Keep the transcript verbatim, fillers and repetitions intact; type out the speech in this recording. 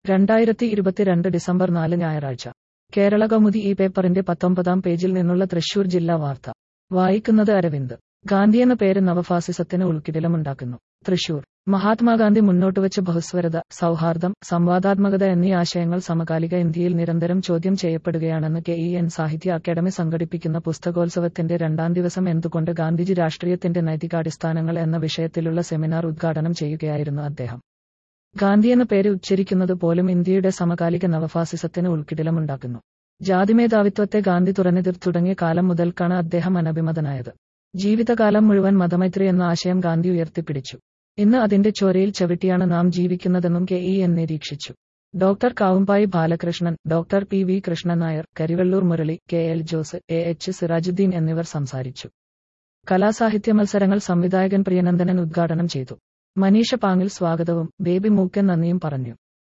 രണ്ടായിരത്തി ഇരുപത്തിരണ്ട് ഡിസംബർ നാല് ഞായറാഴ്ച കേരളകൗമുദി ഈ പേപ്പറിന്റെ പത്തൊമ്പതാം പേജിൽ നിന്നുള്ള തൃശൂർ ജില്ലാ വാർത്ത വായിക്കുന്നത് അരവിന്ദ്. ഗാന്ധിയെന്ന പേര് നവഫാസിസത്തിന് ഉൾക്കിടിലമുണ്ടാക്കുന്നു. തൃശൂർ മഹാത്മാഗാന്ധി മുന്നോട്ടുവച്ച ബഹുസ്വരത, സൗഹാർദ്ദം, സംവാദാത്മകത എന്നീ ആശയങ്ങൾ സമകാലിക ഇന്ത്യയിൽ നിരന്തരം ചോദ്യം ചെയ്യപ്പെടുകയാണെന്ന് K E N Sahitya Akademi സംഘടിപ്പിക്കുന്ന പുസ്തകോത്സവത്തിന്റെ രണ്ടാം ദിവസം എന്തുകൊണ്ട് ഗാന്ധിജി രാഷ്ട്രീയത്തിന്റെ നൈതികാടിസ്ഥാനങ്ങൾ എന്ന വിഷയത്തിലുള്ള സെമിനാർ ഉദ്ഘാടനം ചെയ്യുകയായിരുന്നു അദ്ദേഹം. ഗാന്ധിയെന്ന പേര് ഉച്ചരിക്കുന്നത് പോലും ഇന്ത്യയുടെ സമകാലിക നവഫാസിസത്തിന് ഉൾക്കിടിലമുണ്ടാക്കുന്നു. ജാതിമേധാവിത്വത്തെ ഗാന്ധി തുറന്നെതിർ തുടങ്ങിയ കാലം മുതൽക്കാണ് അദ്ദേഹം അനഭിമതനായത്. ജീവിതകാലം മുഴുവൻ മതമൈത്രി എന്ന ആശയം ഗാന്ധി ഉയർത്തിപ്പിടിച്ചു. ഇന്ന് അതിന്റെ ചോരയിൽ ചവിട്ടിയാണ് നാം ജീവിക്കുന്നതെന്നും കെ ഇ എൻ നിരീക്ഷിച്ചു. Doctor Kavumbayi Balakrishnan, doctor P V Krishnan Nair, Karivellur Murali, K L Jose, A H Sirajuddin എന്നിവർ സംസാരിച്ചു. കലാസാഹിത്യ മത്സരങ്ങൾ സംവിധായകൻ പ്രിയനന്ദനൻ ഉദ്ഘാടനം ചെയ്തു. മനീഷ പാങ്ങിൽ സ്വാഗതവും ബേബി മൂക്കൻ നന്ദിയും പറഞ്ഞു.